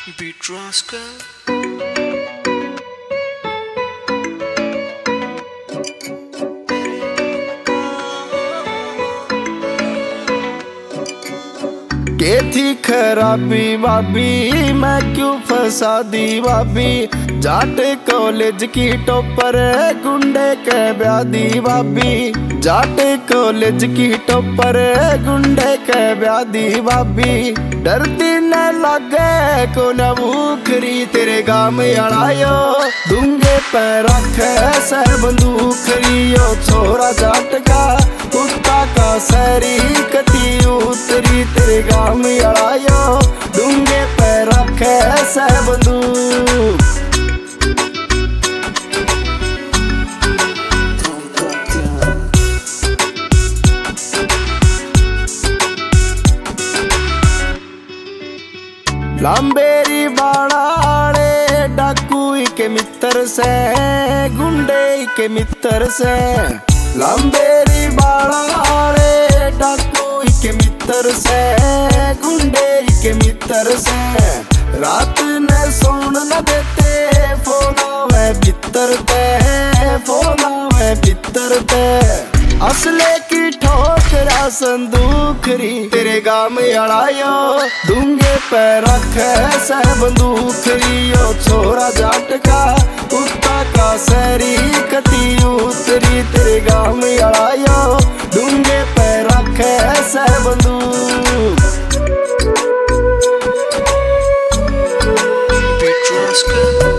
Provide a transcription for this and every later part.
Beat Rascal. के थी खराबी भाभी मैं क्यों फंसा दी भाभी। जाट कॉलेज की टॉपर गुंडे के ब्यादी भाभी। जाट कॉलेज की टॉपर गुंडे के ब्यादी भाभी। डरती न लगे को न भूखरी तेरे गाम अड़ायो। दूंगे पैर रखे सर बंदूखरियो छोरा जाट का कुत्ता का सरी कती उतरी तेरे गाम अड़ायो। दूंगे पैर रखे सर बंदूक। लांबेरी बाड़ाड़े डाकू के मित्र से गुंडे के मित्र से। लांबेरी बाड़ाड़े डाकू के मित्र से गुंडे के मित्र से। रात ने सोन न देते फोना में बितरते फोना में बितरते। असले की ठोकरा संदूकरी तेरे गाम अड़ायो। दूंगे पैर रखे सह बंदूकरियो छोरा जाट का कुत्ता का सरी कती उतरी तेरे गाम अड़ायो। दूंगे पैर रखे सह बंदूक। Beat Rascal.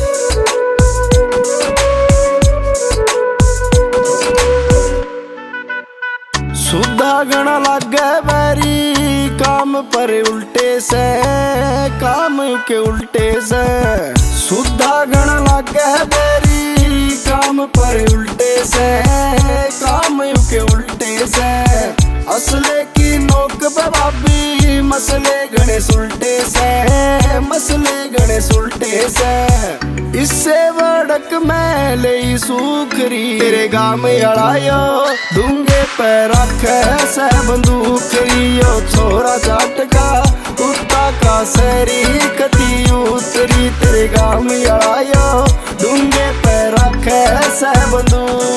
सुधा गण लागे बैरी काम पर उल्टे से काम के उल्टे से। सुधा गण लागे बैरी काम पर उल्टे से काम के उल्टे से। असले की नोक बबाबी मसले गणेश उल्टे से मसले गणेश उल्टे से। इससे वड़क मैं ले सूखरी तेरे गाम अड़ायो। दूंगे पैर रखे सह बंदूकरियो छोरा जाट का कुत्ता का सरी कती उतरी तेरे गाम अड़ायो। दूंगे पैर रखे सह बंदूक।